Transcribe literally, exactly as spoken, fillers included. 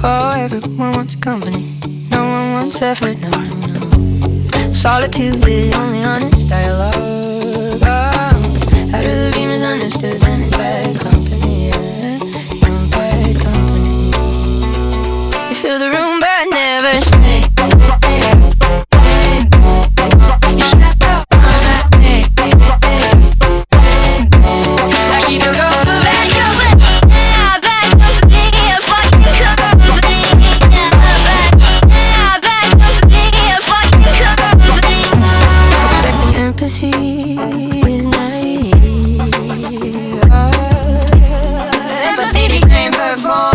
Oh, everyone wants company, no one wants effort, no, no, no. Solitude is the only honest dialogue. Oh, how do the be misunderstood then it's bad company, yeah. You're bad company. You fill the room but never stay. You step out on that day. Like you don't go for bad company. Yeah, bad company, yeah, fucking company. Yeah, bad, yeah, bad company, yeah, fucking company. Expecting empathy is naive. Oh, empathy became performance.